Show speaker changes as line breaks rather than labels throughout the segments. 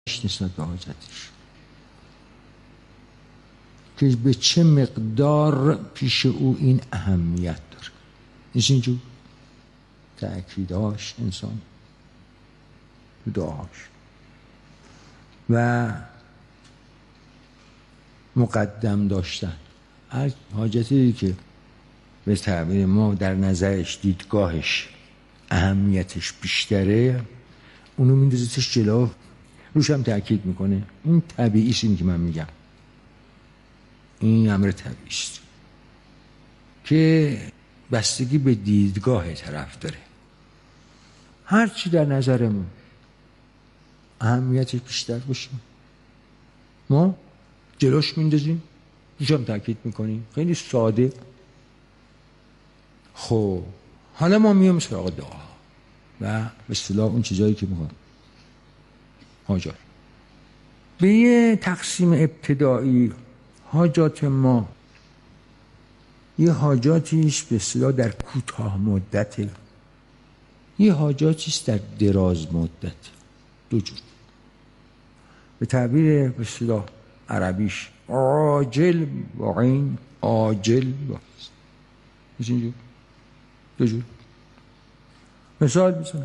نسبت به حاجتش که به چه مقدار پیش او این اهمیت داره. نیست اینجور تأکیدهاش انسان دعاش و مقدم داشتن هر حاجتی که به تعبیر ما در نظرش دیدگاهش اهمیتش بیشتره اونو میندازتش جلو، روش هم تأکید میکنه. این طبیعی است، این که من میگم این امر طبیعی است که بستگی به دیدگاه طرف داره. هر چی در نظرمون اهمیتش بیشتر باشه ما جلوش میندازیم، روش هم تأکید میکنیم. خیلی ساده. خب حالا ما میام سراغ دعا و به اصطلاح اون چیزایی که میخوام حاجات. به یه تقسیم ابتدایی حاجات ما یه حاجاتیش به اصطلاح در کوتاه مدته، یه حاجاتیش در دراز مدت. دو جور. به تعبیر به اصطلاح عربیش عاجل با عین، عاجل با اینجور دو جور. مثال بزنم.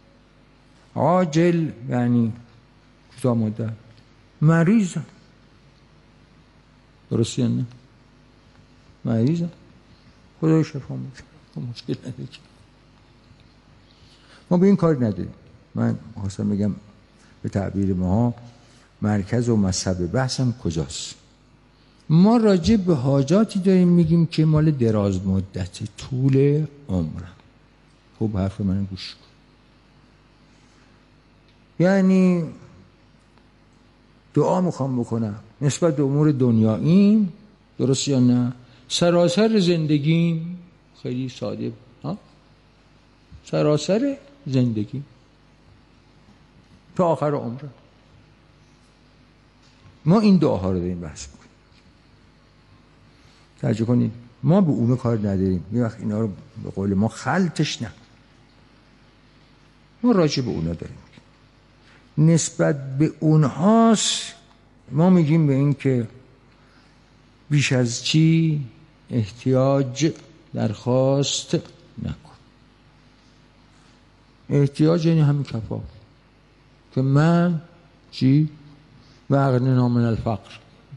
عاجل یعنی کوتاه مدت، مریضم، درسته یا نه؟ مریضم، خدای شفا میده، مشکل نداره. ما به این کار نداریم. من خواستم بگم به تعبیر ما مرکز و مذهب بحثم کجاست. ما راجع به حاجاتی داریم میگیم که مال دراز مدت، طول عمرم. خب حرف من گوش کن. یعنی دعا میخوام بکنم نسبت به امور دنیاییم، درست یا نه؟ سراسر زندگیم خیلی ساده، سراسر زندگی تا آخر عمرم ما این دعاها رو داریم بحث میکنیم. توجه کنید، ما به اونو کار نداریم. یه وقت اینا رو به قول ما خلطش نه، ما راجع به اونا داریم نسبت به اونهاست. ما میگیم به این که بیش از چی احتیاج درخواست نکن. احتیاج یعنی همین کفاف که من چی و اغننا من الفقر،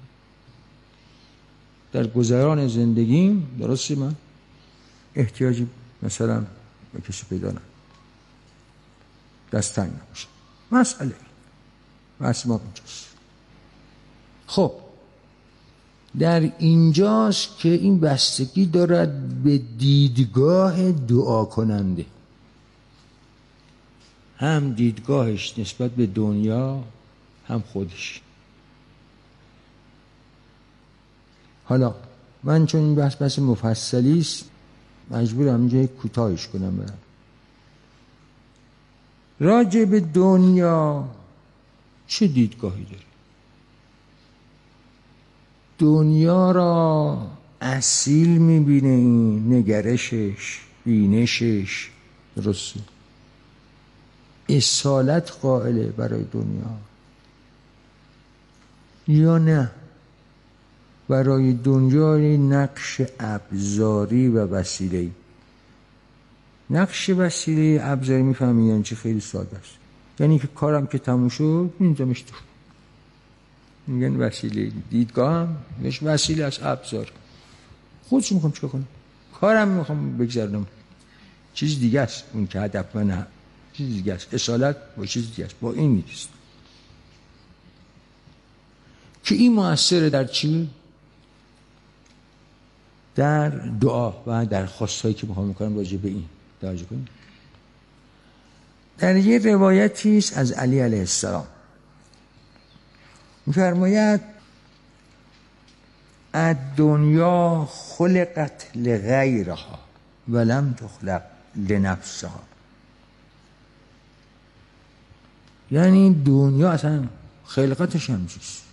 در گذران زندگیم درستی من احتیاجی مثلا به کسی پیدا نکنم، دست تنگ نباشم. مسئله ما اینجاست. خب در اینجاست که این بستگی دارد به دیدگاه دعا کننده، هم دیدگاهش نسبت به دنیا هم خودش. حالا من چون این بحث مفصلی است مجبورم اینجا کوتاهش کنم. برم راجع به دنیا چه دیدگاهی داری؟ دنیا را اصیل میبینه، این نگرشش، بینشش درسته، اصالت قائله برای دنیا یا نه برای دنیا نقش ابزاری و وسیله‌ای؟ نقش وسیله ابزاری میفهمی یعنی چی؟ خیلی ساده است. یعنی که کارم که تموم شد میذارمش تو، میگن وسیله. دیدگاهم بهش وسیله از ابزار. خودش میخوام چیکار کنم؟ کارم میخوام بگذرونم، چیز دیگه است. اون که هدف من چیز دیگه است. اصالت با چیز دیگه است، با این نیست. که این مؤثره در چی؟ در دعا و در خواستایی که میخوام میکنم راجع به این. توجه کنید. در یه روایتی است از علی علیه السلام می‌فرماید الدنیا خلقت لغیرها ولم تخلق لنفسها. یعنی دنیا اصلا خلقتش هم چیست،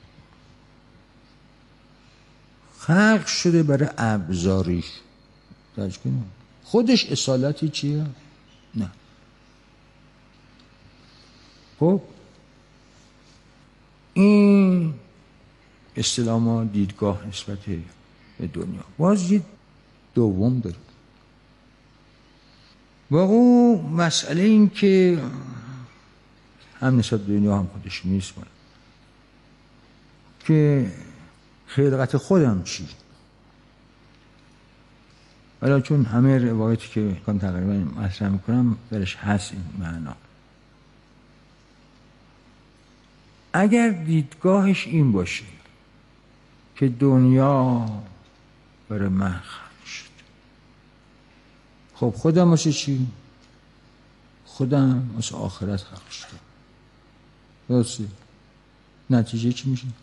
خلق شده برای ابزاریش. توجه کنید. خودش اصالتی چیه؟ نه. خب اصطلاح ما دیدگاه نسبت به دنیا. باز یه دوم داره و او مسئله این که هم نسبت به دنیا هم خودش نیست که خلقت خودم چی. ولی چون همه روایتی که کام تقریبا مطرح میکنم درش هست این معنا. اگر دیدگاهش این باشه که دنیا برای من خلق شد، خب خودم واسه چی؟ خودم واسه آخرت خلق شد. درسته؟ نتیجه چی میشه؟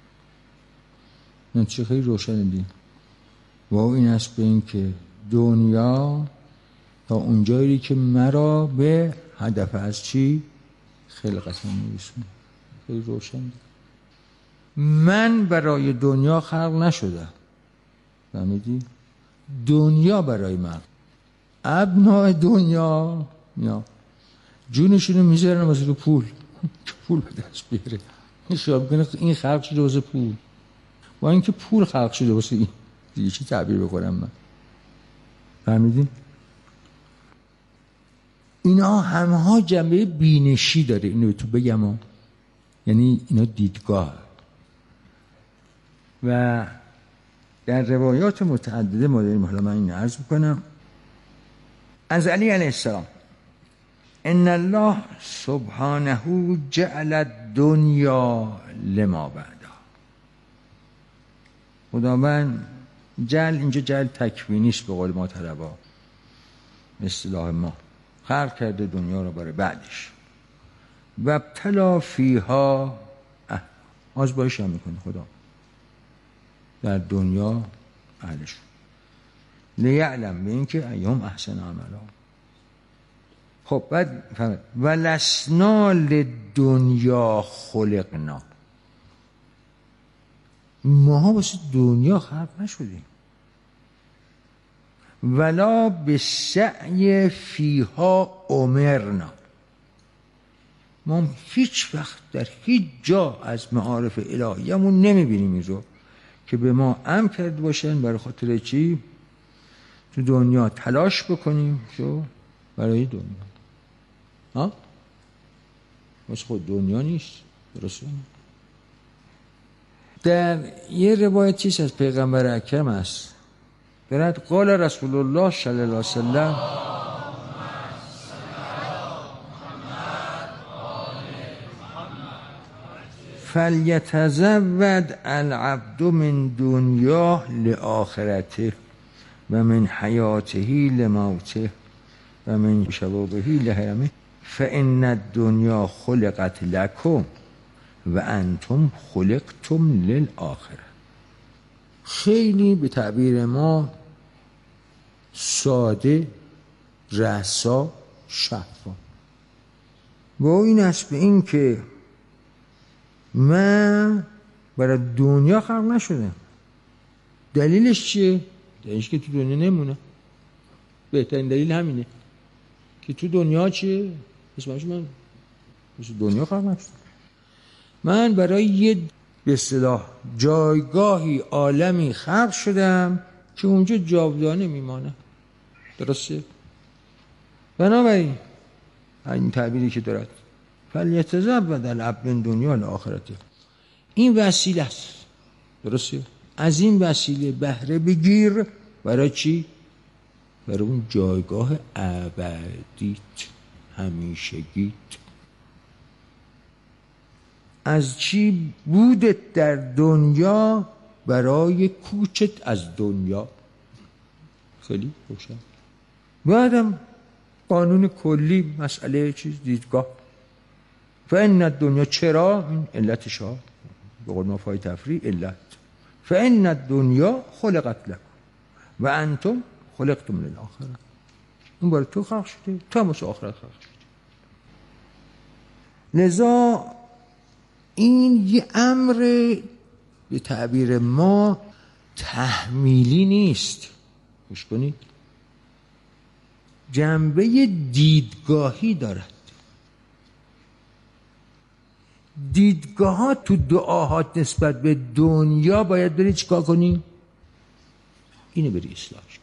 نتیجه خیلی روشن دید و این است به این که دنیا تا اونجایی که مرا به هدف از چی؟ خلقتم میرسونه. خیلی روشن دید. من برای دنیا خلق نشدم، فهمیدی؟ دنیا برای من. ابناء دنیا جونشونو میذارن واسه رو پول که پول به دست بیاره. این خیال میکنه این خلق شده واسه پول، با اینکه پول خلق شده واسه این. دیگه چی تعبیر بکنم من؟ فهمیدین؟ اینا همها جنبه بینشی داره. اینو تو بگم یعنی اینا دیدگاه. و در روایات متعدده ما داریم، حالا من این عرض بکنم از علی علیه السلام: ان الله سبحانه جعل الدنیا لما بعدها. خداوند جعل اینجا جعل تکوینی است به قول ما طلبا، اصطلاح ما، خلق کرده دنیا رو برای بعدش. و ابتلا فیها آزمایش هم میکنه خدا در دنیا اهلش، لیعلم به این که ایهم احسن عملا. خب بعد فهمید و لسنا للدنیا خلقنا. ما واسه دنیا خلق نشدیم. ولا به سعی فیها امرنا. ما هیچ وقت در هیچ جا از معارف الهیمون نمیبینیم این رو که به ما امر کرده باشن برای خاطر چی؟ تو دنیا تلاش بکنیم شو برای دنیا. ها؟ واسه خود دنیا نیست. درسته؟ در یه روایتی از پیغمبر اکرم است برد قال رسول الله صلی الله علیه وسلم: فلیتزود العبد من دنیاه لآخرته و من حیاته لموته و من شبابه لحرمه فان الدنیا خلقت لکم و انتم خلقتم للآخره. خیلی به تعبیر ما ساده، رسا، شفاف. و این است به این که من برای دنیا خلق نشدم. دلیلش چیه؟ دلیلش که تو دنیا نمونه. بهترین دلیل همینه که تو دنیا چیه؟ اسمش من تو دنیا خلق نشدم. من برای یه به اصطلاح جایگاهی عالمی خلق شدم که اونجا جاودانه میمانه. درسته؟ بنابراین این تعبیری که دارد فلیتزود العبد من دنیا لآخرته، این وسیله است. درسته؟ از این وسیله بهره بگیر. برای چی؟ برای اون جایگاه ابدیت، همیشگیت. از چی بودت در دنیا برای کوچت از دنیا. خیلی روشن. بعدم قانون کلی مسئله چیز دیدگاه. فان الدنیا، چرا؟ این علتش ها به قول ما فای تفریع علت. فان الدنیا خلقت لکم و انتم خلقتم للآخره. این برای تو خلق شده، تو هم واسه آخرت خلق شده. لذا این یه امر به تعبیر ما تحمیلی نیست. گوش کنید، جنبه دیدگاهی دارد. دیدگاه ها تو دعاهات نسبت به دنیا باید بری چیکار کنی؟ اینو بری اصلاح کنی.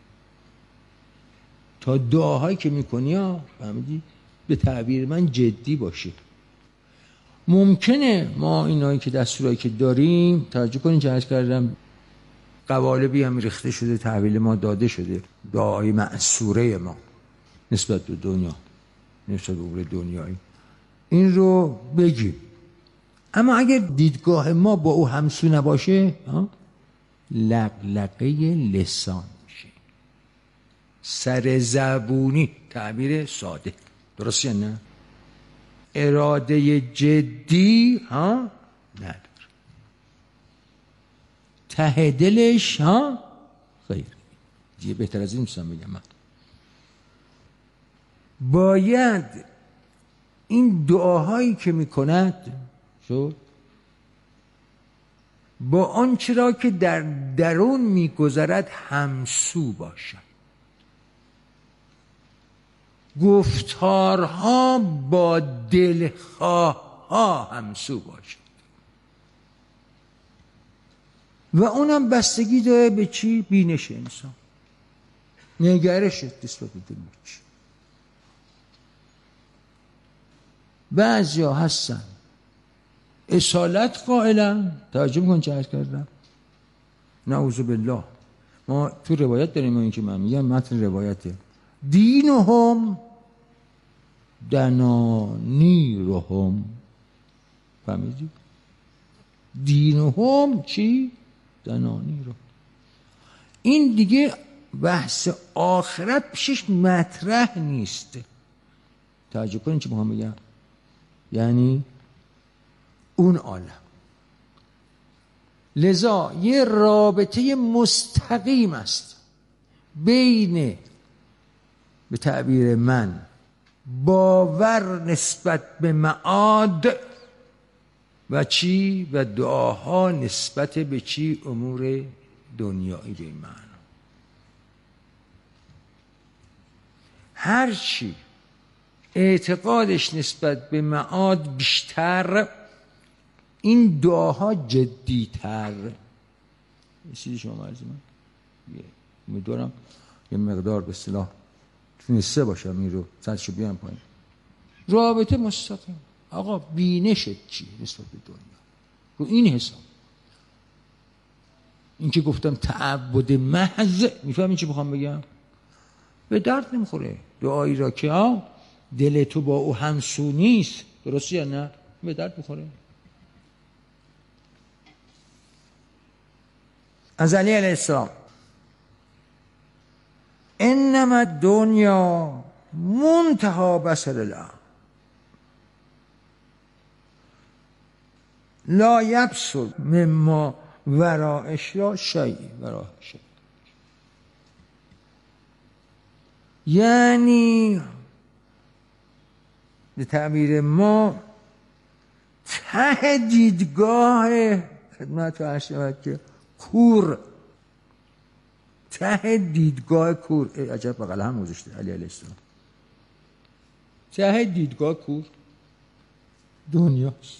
تا دعاهایی که میکنی ها فهمیدی به تعبیر من جدی باشه. ممکنه ما اینایی که دستورایی که داریم توجه کنین که عرض کردم قوالبی هم ریخته شده، تحویل ما داده شده، دعای معصوره ما نسبت به دنیا، نسبت به امور دنیایی، این رو بگیم. اما اگر دیدگاه ما با او همسو نباشه لقلقه لسان میشه، سر زبونی، تعبیر ساده، درست یا نه؟ اراده جدی نداره، ته دلش خیر. دیگه بهتر از این میتونم بگم من. باید این دعاهایی که میکند با آنچه را که در درون میگذرد همسو باشد، گفتارها با دلخواه ها همسو باشد و اونم بستگی داره به چی؟ بینش انسان، نگرش نسبت به دنیا چی. بعضیا هستن اصالت قائلن، توجه میکن چه عرض کردم، نعوذ بالله. ما تو روایت داریم، این که من میگم متن روایته، دینهم دنانیرهم، فهمیدی؟ دینهم چی؟ دنانیرهم. این دیگه بحث آخرت پیشش مطرح نیست. توجه کنین چی میخوام بگم، یعنی اون عالم. لذا یه رابطه مستقیم است بین، به تعبیر من، باور نسبت به معاد و چی؟ و دعاها نسبت به چی؟ امور دنیایی. به این معنی هرچی اعتقادش نسبت به معاد بیشتر، این دعاها جدی‌تر. چیزی شما عرض من امیدوارم یه مقدار به اصطلاح تونسته باشم این رو سطحشو بیارم پایین. رابطه مستقیم. آقا بینشت چیه نسبت به دنیا؟ رو این حساب. این که گفتم تعبد محض، میفهمین چی بخوام بگم؟ به درد نمیخوره دعایی را که دل تو با او همسو نیست، درسته یا نه؟ به درد میخوره. از علی علیه السلام: انما الدنیا منتهى بصر الله لا یبصر مما ورائش را شیء. یعنی به تعبیر ما ته دیدگاه خدمت عرض شود که کور، ته دیدگاه کور، عجب بغل هم گذاشته علی علیه السلام، ته دیدگاه کور دنیاست.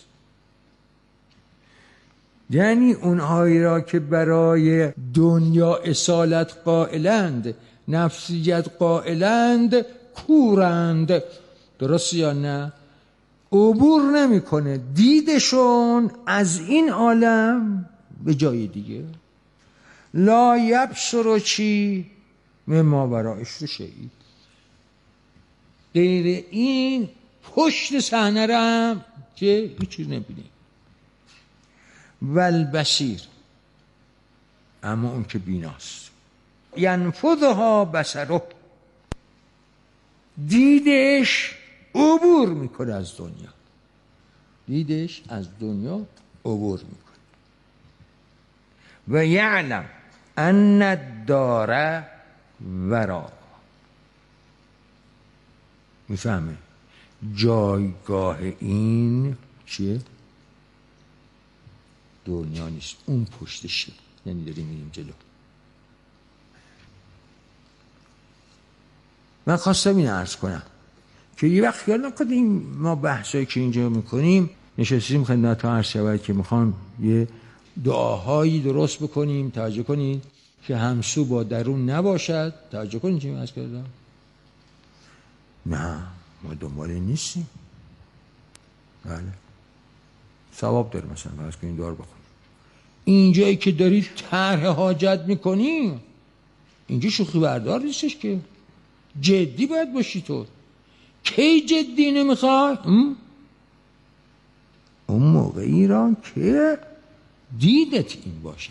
یعنی اونهایی را که برای دنیا اصالت قائلند، نفسیت قائلند، کورند، درست یا نه؟ عبور نمیکنه دیدشون از این عالم به جای دیگه. لا یبصر چی؟ مما ورائش رو شیء. غیر این پشت صحنه را هم که هیچ چیز نبینه. والبصیر، اما اون که بیناست، ینفذها بصره، دیدش عبور میکنه از دنیا، دیدش از دنیا عبور میکنه. و یعلم ان الدار ورا، میفهمه جایگاه این چیه؟ دنیا نیست، اون پشتشه. یعنی داریم میریم جلو. من خواستم این عرض کنم که یه وقت خیال نکنید این ما بحثایی که اینجا میکنیم نشستیم خدمتتون عرض شود که میخوام یه دعاهایی درست بکنیم. توجه کنید که همسو با درون نباشد. توجه کنید چی عرض کردم؟ نه ما دنبال این نیستیم. بله ثواب داره مثلا فرض کنید دعا بخونید. اینجایی که دارید طرح حاجت میکنی اینجا شوخی بردار نیستش که، جدی باید باشی. تو کی جدی نمیخوای؟ اون موقعی را که دیدت این باشد،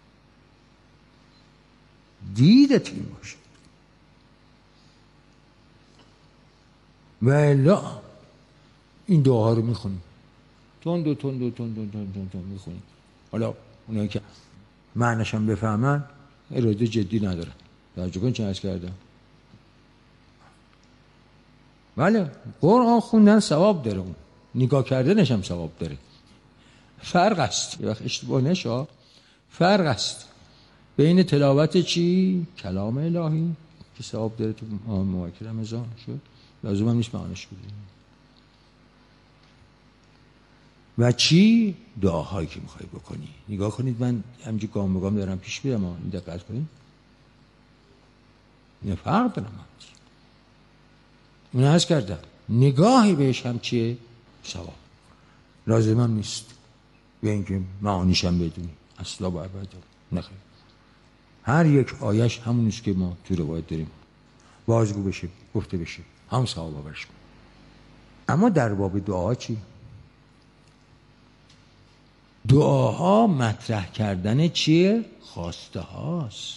دیدت این باشد و الا این دعاها رو میخونیم تند میخونیم. حالا اونایی که معنیشم بفهمن اراده جدی ندارن. توجه کن چه عرض کردم. بله قرآن خوندن ثواب داره، اون نگاه کردنش هم ثواب داره. فرق است، یه وقت اشتباه نشه، فرق است بین تلاوت چی؟ کلام الهی که ثواب داره تو ماه مبارک رمضان شد، لازم هم نیست معنیش بدونیم، و چی؟ دعاهایی که میخوای بکنی. نگاه کنید من همینجور گام به گام دارم پیش میرم، این دقت کنید این فرق دارم. اون عرض کردم نگاهی بهش هم چیه؟ ثواب. لازم هم نیست به اینکه معانیش هم بدونی، اصلا باید نخیر. هر یک آیش همونیست که ما تو روایت داریم بازگو بشه، گفته بشه، هم ثواب آورش کنیم. اما در باب دعا چی؟ دعاها مطرح کردن چیه؟ خواسته هاست.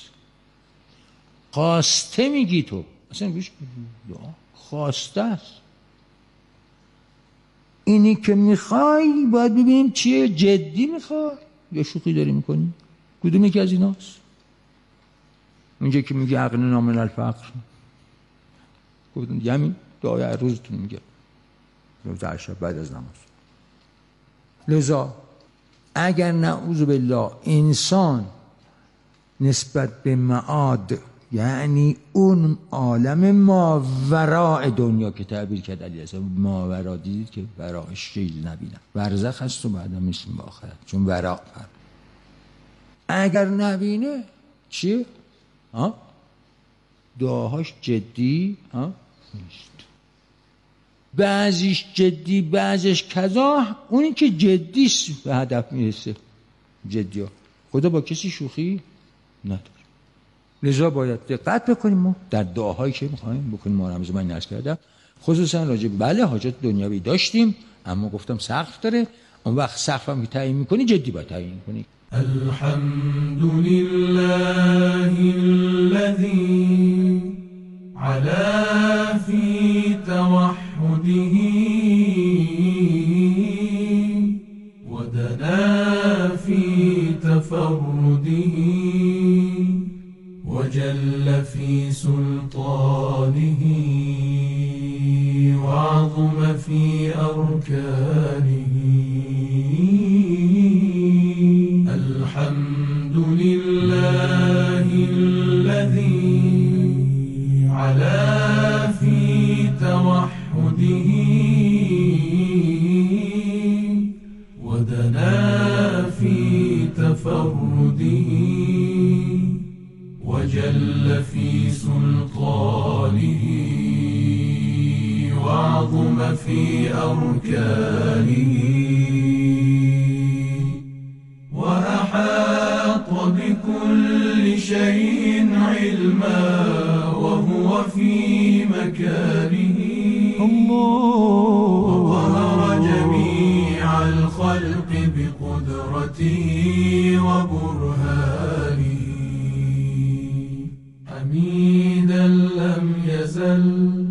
خواسته میگی تو اصلا گوش دعا خواسته است. اینی که میخوای باید ببینیم چیه، جدی میخوای یا شوخی داری میکنی؟ کدوم یکی از ایناست؟ اونجا که میگه اغننا من الفقر، گفتم دیگه همین دعای هر روزتون میگه روز عشا بعد از نماز. لذا اگر نعوذ بالله انسان نسبت به معاد، یعنی اون عالم ماوراء دنیا که تعبیر کرد علی اصلا ماورا، دیدید که وراءش چیزی نبینم، برزخ هست و بعدم میسیم به آخرت، چون وراء فرد اگر نبینه چیه؟ دعاهاش جدی نیست. بعضیش جدی بعضیش کذا. اونی که جدیست به هدف میرسه. جدی ها خدا با کسی شوخی نداره. لذا باید دقت بکنیم ما در دعاهایی که میخوایم بکنیم. ما رمضان من نرس کردم خصوصا راجع بله حاجات دنیوی داشتیم، اما گفتم سقف داره. اون وقت سقف هم که تعیین میکنی جدی باید تعیین کنی.
الحمدلله الذي علا في توحده ودنا في تفرده وجل في سلطانه وعظم في أركانه. الحمد لله الذي علا في توحده ودنا في تفرده وجل في سلطانه وعظم في أركانه وأحاط بكل شيء علما وهو في مكانه وقهر جميع الخلق بقدرته وبرهانه. حميدا لم يزل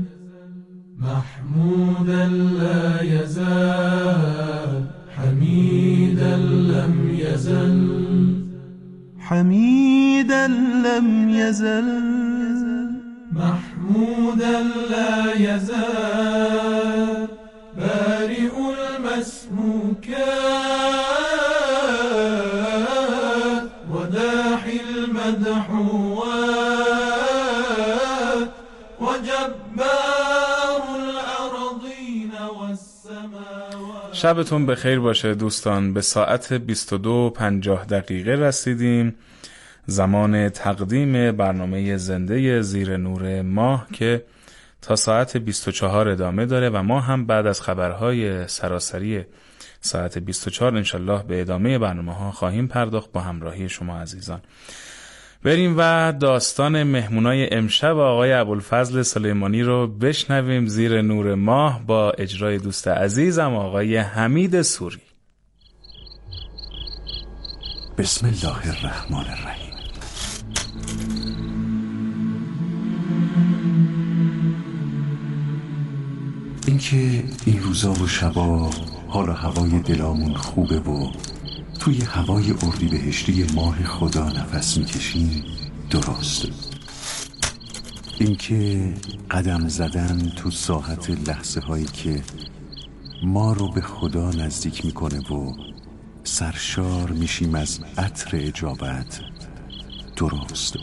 محمودا لا يزال حميدا لم يزل حميدا لم يزل محمودا لا يزال بارئ المسموكات وداحي المدحوات وجبار الأرضين والسماوات.
شبتون بخیر باشه دوستان. به ساعت 22:50 رسیدیم، زمان تقدیم برنامه زنده زیر نور ماه که تا ساعت 24 ادامه داره و ما هم بعد از خبرهای سراسری ساعت 24 انشالله به ادامه برنامه ها خواهیم پرداخت با همراهی شما عزیزان. بریم و داستان مهمونای امشب آقای ابوالفضل سلیمانی رو بشنویم زیر نور ماه با اجرای دوست عزیزم آقای حمید سوری.
بسم الله الرحمن الرحیم. اینکه این روزا و شبا حال و هوای دلامون خوبه و توی هوای اردیبهشتی ماه خدا نفس میکشیم درست. اینکه قدم زدن تو ساحت لحظه هایی که ما رو به خدا نزدیک میکنه و سرشار میشیم از عطر اجابت درست.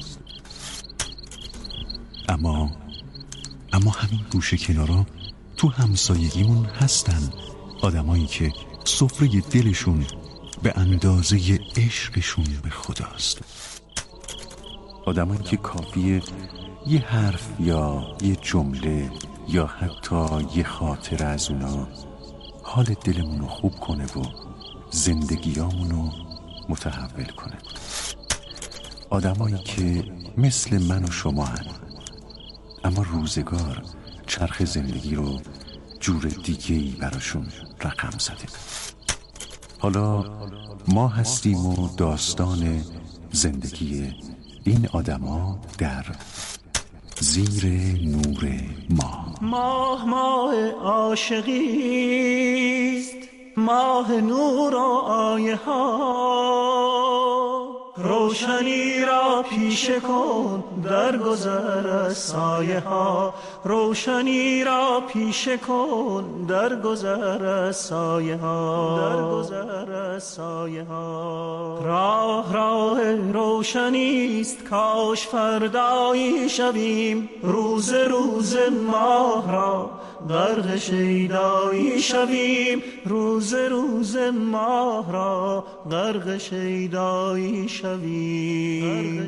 اما همین گوشه کنارا تو همسایگیمون هستن آدمایی که سفره دلشون به اندازه عشقشون به خداست. آدمایی که کافیه یه حرف یا یه جمله یا حتی یه خاطره از اونا حال دلمونو خوب کنه و زندگیامونو متحول کنه. آدمایی که مثل من و شما هن، اما روزگار چرخ زندگی رو جور دیگه‌ای براشون رقم زده. حالا ما هستیم و داستان زندگی این آدما در زیر نور ماه.
ماه عاشقیست، ماه نور و آیه ها، روشنی را پیشه کن در گذر از سایه ها، روشنی را پیشه کن در گذر از سایه ها، در گذر از سایه ها. راه روشنیست، کاش فردایی شویم، روز ماه را غرق شیدایی شویم، روز ماه را غرق شیدایی شویم.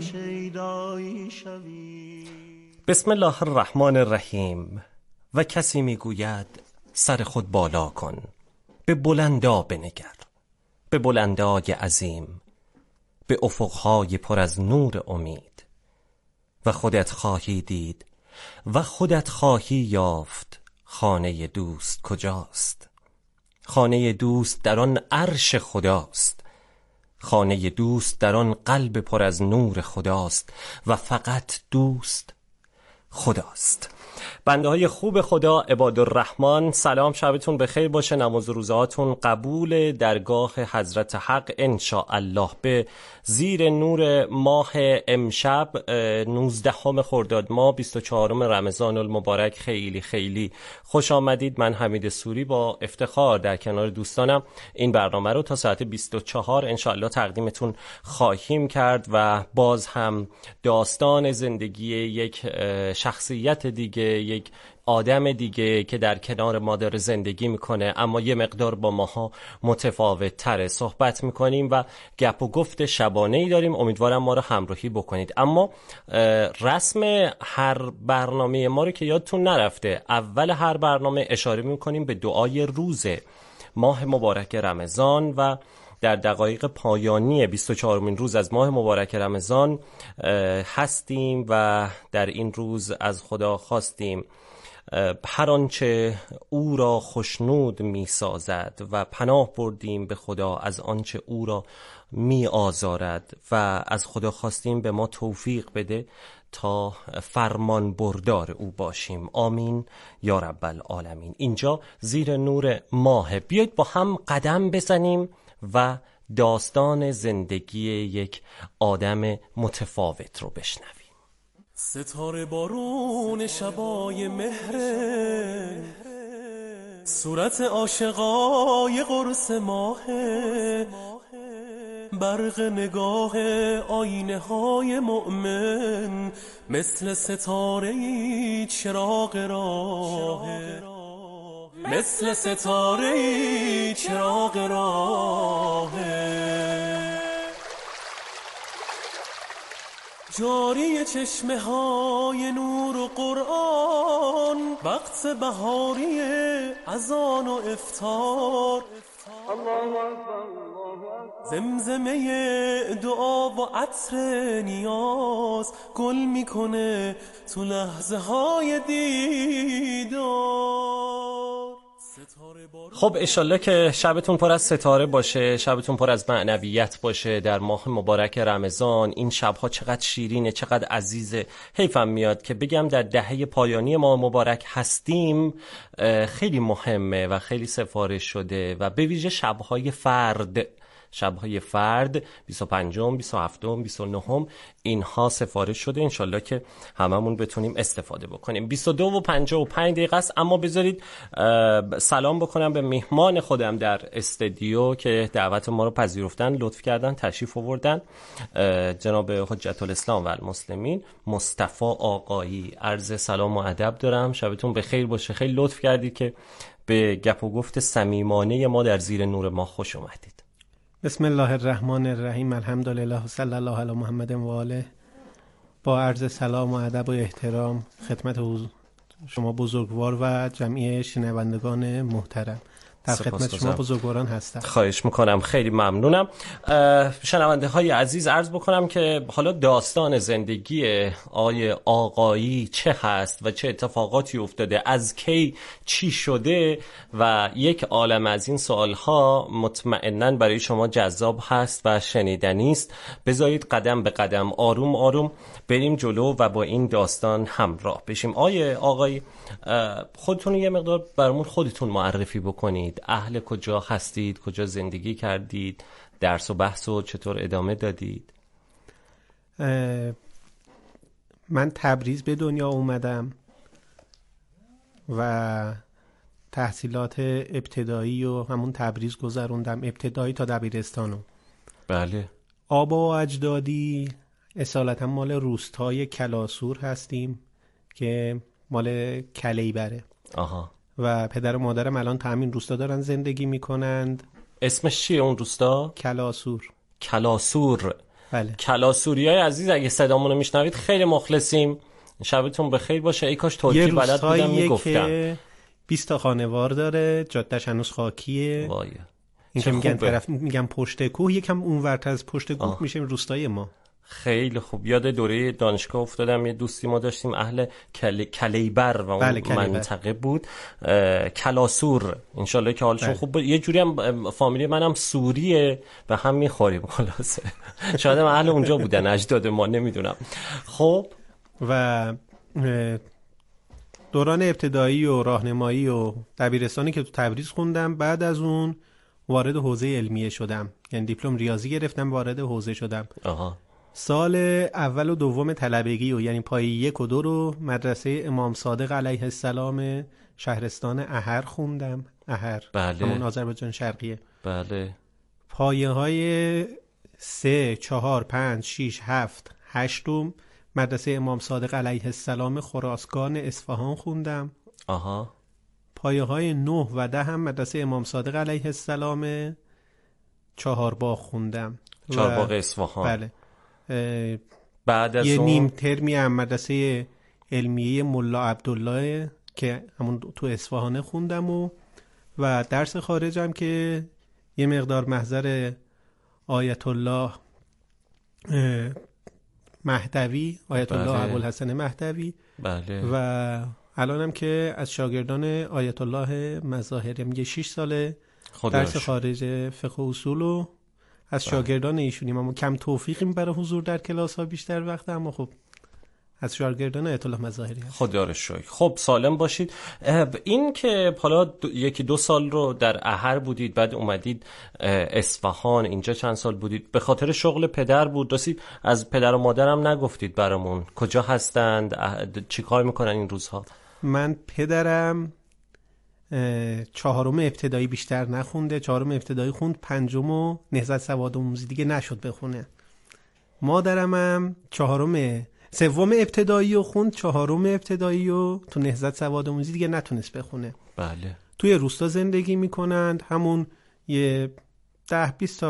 بسم الله الرحمن الرحیم. و کسی میگوید سر خود بالا کن، به بلندا بنگر، به بلندای عظیم، به افقهای پر از نور امید. و خودت خواهی دید و خودت خواهی یافت خانه دوست کجاست. خانه دوست در آن عرش خداست، خانه دوست در آن قلب پر از نور خداست و فقط دوست خداست. بنده های خوب خدا، عباد الرحمن، سلام، شبتون بخیر باشه، نماز روزهاتون قبول درگاه حضرت حق انشاءالله. به زیر نور ماه امشب 19 خرداد ماه 24 رمضان المبارک خیلی خیلی خوش آمدید. من حمید سوری با افتخار در کنار دوستانم این برنامه رو تا ساعت 24 انشاءالله تقدیمتون خواهیم کرد و باز هم داستان زندگی یک شخصیت دیگه، یک آدم دیگه که در کنار ما داره زندگی میکنه اما یه مقدار با ماها متفاوت تره صحبت میکنیم و گپ و گفت شبانه‌ای داریم. امیدوارم ما رو همراهی بکنید. اما رسم هر برنامه ما رو که یادتون نرفته، اول هر برنامه اشاره میکنیم به دعای روز ماه مبارک رمضان و در دقایق پایانی 24مین روز از ماه مبارک رمضان هستیم و در این روز از خدا خواستیم هر آنچه او را خوشنود می سازد و پناه بردیم به خدا از آنچه او را می آزارد و از خدا خواستیم به ما توفیق بده تا فرمان بردار او باشیم. آمین یا رب العالمین. اینجا زیر نور ماه. بیایید با هم قدم بزنیم و داستان زندگی یک آدم متفاوت رو بشنویم.
ستاره بارون شبای مهره، صورت عاشقای قرص ماهه، برق نگاه آینه های مؤمن، مثل ستاره چراغ راهه. مثل ستاره‌ای چراغ راهه، جاری چشمه های نور و قرآن، وقت بهاری اذان و افطار، زمزمه دعا و عطر نیاز گل میکنه تو لحظه های دیدار.
خب انشالله که شبتون پر از ستاره باشه، شبتون پر از معنویت باشه در ماه مبارک رمضان. این شبها چقدر شیرینه، چقدر عزیزه. حیفم میاد که بگم در دهه پایانی ماه مبارک هستیم. خیلی مهمه و خیلی سفارش شده و به ویژه شبهای فرد، 25م، 27م، 29م اینها سفارش شده. انشالله که هممون بتونیم استفاده بکنیم. 22:55 دقیقه است، اما بذارید سلام بکنم به میهمان خودم در استودیو که دعوت ما رو پذیرفتن، لطف کردن، تشریف آوردن. جناب حجت الاسلام و المسلمین مصطفی آقایی، عرض سلام و ادب دارم. شبتون بخیر باشه. خیلی لطف کردید که به گپ و گفت صمیمانه ما در زیر نور ما خوش اومدید.
بسم الله الرحمن الرحیم، الحمدلله و صلی الله علی محمد و آله. با عرض سلام و ادب و احترام خدمت شما بزرگوار و جمعی شنوندگان محترم، در خدمت شما بزرگواران هستم.
خواهش میکنم، خیلی ممنونم. شنونده های عزیز، عرض بکنم که حالا داستان زندگی آقای آقایی چه هست و چه اتفاقاتی افتاده، از کی چی شده و یک عالم از این سوالها مطمئناً برای شما جذاب هست و شنیدنی است. بذارید قدم به قدم، آروم آروم بریم جلو و با این داستان همراه بشیم. آقایی خودتون یه مقدار برامون خودتون معرفی بکنید. اهل کجا هستید؟ کجا زندگی کردید؟ درس و بحث و چطور ادامه دادید؟
من تبریز به دنیا اومدم و تحصیلات ابتدایی و همون تبریز گذروندم، ابتدایی تا دبیرستانو.
بله.
آبا و اجدادی اصالتا مال روستای کلاسور هستیم که مال کلیبره.
آها.
و پدر و مادرم الان تا همین روستا دارن زندگی میکنند.
اسمش چیه اون روستا؟
کلاسور.
کلاسور.
بله.
کلاسوریای عزیز، اگه صدامونو میشنوید خیلی مخلصیم. شبتون بخیر باشه. ای کاش ترکی بلد بودم میگفتم. یه روستاییه که 20 تا خانوار داره، جادهش هنوز خاکیه. وای.
این که میگن طرف میگن پشت کوه، یکم اونورتر از پشت کوه میشه روستای ما.
خیلی خوب. یاد دوره دانشگاه افتادم، یه دوستی ما داشتیم اهل کلیبر و اون منطقه بود. کلاسور. انشالله که حالشون خوب بود. یه جوری هم فامیلی منم سوریه و هم میخوریم خلاصه. شاید هم اهل اونجا بودن اجداد ما، نمیدونم. خب
و دوران ابتدایی و راهنمایی و دبیرستانی که تو تبریز خوندم، بعد از اون وارد حوزه علمیه شدم، یعنی دیپلم ریاضی گرفتم، وارد حوزه شدم.
آها.
سال اول و دوم طلبگی و یعنی پایه 1 و 2 رو مدرسه امام صادق علیه السلام شهرستان احر خوندم. احر.
بله.
همون آذربایجان شرقیه.
بله.
پایه های 3 4 5 6 7 8 رو مدرسه امام صادق علیه السلام خراسان اصفهان خوندم.
آها.
پایه های 9 و 10 هم مدرسه امام صادق علیه السلام چهارباغ خوندم.
چهارباغ اصفهان.
بله.
بعد از
یه
اون
نیم ترمی هم مدرسه علمیه ملا عبدالله که همون تو اصفهانه خوندم و درس خارجم که یه مقدار محضر آیت الله مهدوی، آیت الله ابوالحسن مهدوی.
بله.
و الانم که از شاگردان آیت الله مظاهری، میگه 6 ساله درس خارج فقه و اصول و از شاگردان ایشونیم. اما کم توفیقیم برای حضور در کلاس ها، بیشتر وقت، اما خب از شاگردان آیت الله مظاهری هست.
خدا رو شکر. خب سالم باشید. این که حالا 1-2 سال رو در احر بودید، بعد اومدید اصفهان، اینجا چند سال بودید؟ به خاطر شغل پدر بود؟ راستی از پدر و مادرم نگفتید برامون، کجا هستند، چی کار میکنن این روزها؟
من پدرم 4م ابتدایی بیشتر نخونده، 4م ابتدایی خوند، 5م نهضت سواد آموزی دیگه نشد بخونه. مادرم هم 3م ابتدایی رو خوند، 4م ابتدایی رو تو نهضت سواد آموزی دیگه نتونست بخونه.
بله.
توی روستا زندگی میکنند. همون یه 10-20